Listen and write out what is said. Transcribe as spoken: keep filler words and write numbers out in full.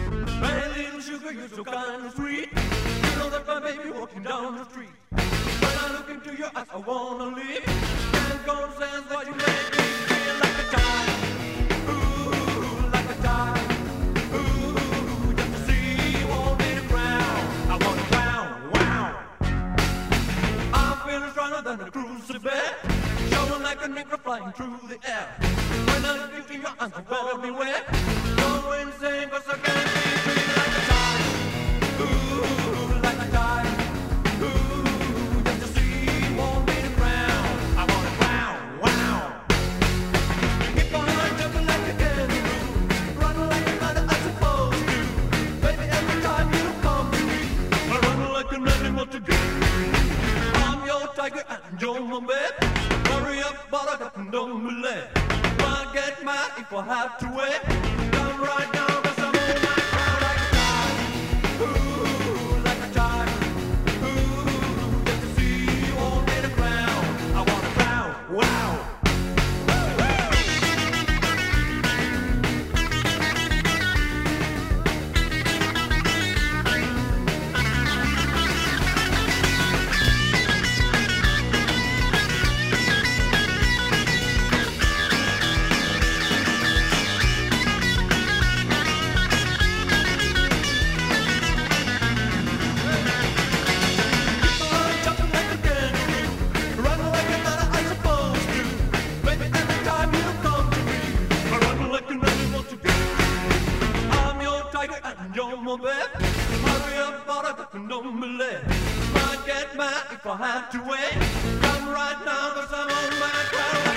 Hey, little sugar, you're so kind of sweet. You know that my baby walking down the street. When I look into your eyes, I wanna leave. Can't go sense what you make me feel like a child. Ooh, like a child. Ooh, just to see you won't need a crown. I want a crown, wow. I'm feeling stronger than a crucifix. Showing like a nigga flying through the air. When I look into your eyes, I better beware. Go insane, cause I can't be free like a child. Ooh, like a child. Ooh, just to see you won't need a crown. I want a crown, wow. Keep on jumping like a kangaroo, running like a mother I'm supposed to. Baby, every time you come to me, I run like an animal to do. I'm your tiger and you're my babe. Hurry up, but I got no delay. I'll get mad if I have to wait. Come right now, cause I'm on my crown like a child. Ooh, like a child. Ooh, just to see you won't need a crown. I want a crown, wow. You're my babe. Hurry up, but I got no delay. Might get mad if I have to wait. Come right now, cause I'm on my crown.